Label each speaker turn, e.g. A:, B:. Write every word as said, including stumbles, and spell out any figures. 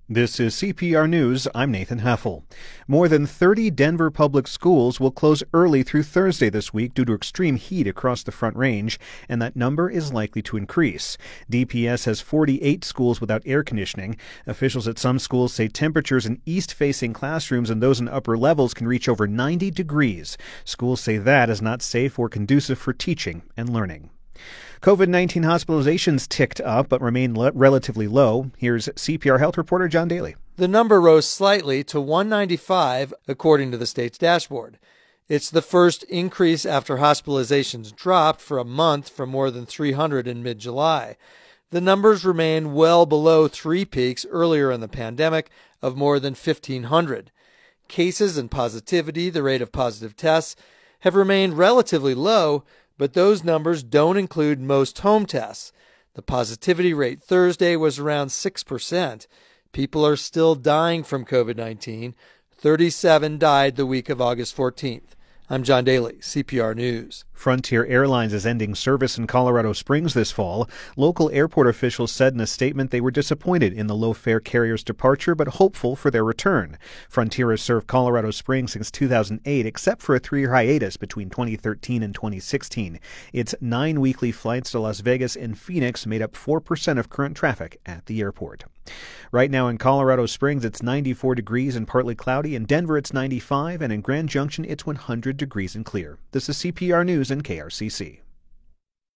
A: This is C P R News. I'm Nathan Heffel. More than thirty Denver public schools will close early through Thursday this week due to extreme heat across the Front Range, and that number is likely to increase. D P S has forty-eight schools without air conditioning. Officials at some schools say temperatures in east-facing classrooms and those in upper levels can reach over ninety degrees. Schools say that is not safe or conducive for teaching and learning. COVID nineteen hospitalizations ticked up but remain le- relatively low. Here's C P R Health reporter John Daly.
B: The number rose slightly to one ninety-five, according to the state's dashboard. It's the first increase after hospitalizations dropped for a month from more than three hundred in mid-July. The numbers remain well below three peaks earlier in the pandemic of more than fifteen hundred. Cases and positivity, the rate of positive tests, have remained relatively low, but those numbers don't include most home tests. The positivity rate Thursday was around six percent. People are still dying from COVID nineteen. thirty-seven died the week of August fourteenth. I'm John Daly, C P R News.
A: Frontier Airlines is ending service in Colorado Springs this fall. Local airport officials said in a statement they were disappointed in the low-fare carrier's departure but hopeful for their return. Frontier has served Colorado Springs since two thousand eight, except for a three-year hiatus between twenty thirteen and twenty sixteen. Its nine weekly flights to Las Vegas and Phoenix made up four percent of current traffic at the airport. Right now in Colorado Springs, it's ninety-four degrees and partly cloudy. In Denver, it's ninety-five, and in Grand Junction, it's one hundred degrees and clear. This is C P R News and K R C C.